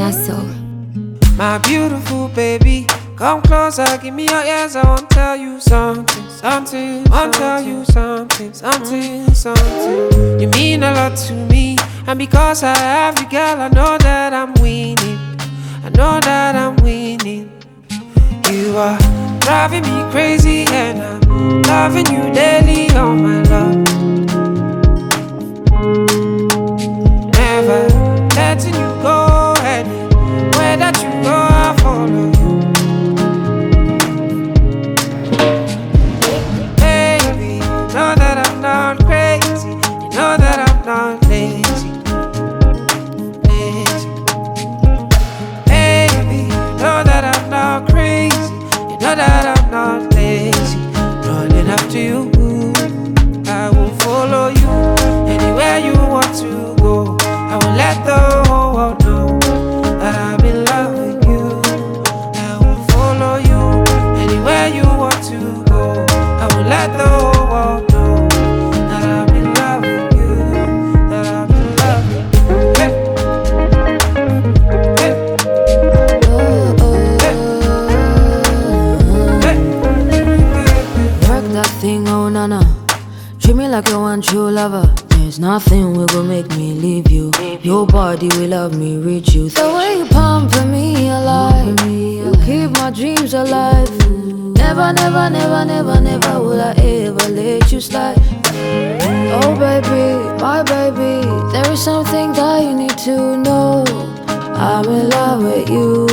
Niaso. My beautiful baby, come closer, give me your ears. I want to tell you something, something. Want to tell you something, something, something. You mean a lot to me, and because I have you, girl, I know that I'm winning. I know that I'm winning. You are driving me crazy, and I'm loving you daily, oh my love. Never letting you go, anywhere that you go, I'll follow you. Baby, you know that I'm not crazy. You know that I'm not lazy. Lazy. Baby, you know that I'm not crazy. You know that I'm not lazy. Running after you, I will follow you anywhere you want to go. I will let the whole world know that I'm in love with you. I will follow you anywhere you want to go. I will let the whole world know that I'm in love with you. That I'm in love with you. Hey. Hey. Hey. Work that thing, oh nana. Treat me like a one true lover. There's nothing will go make me leave you. Nobody will love me, reach you. The way you pamper me alive, you keep my dreams alive. Never, never, never, never, never will I ever let you slide. Oh baby, my baby, there is something that you need to know. I'm in love with you.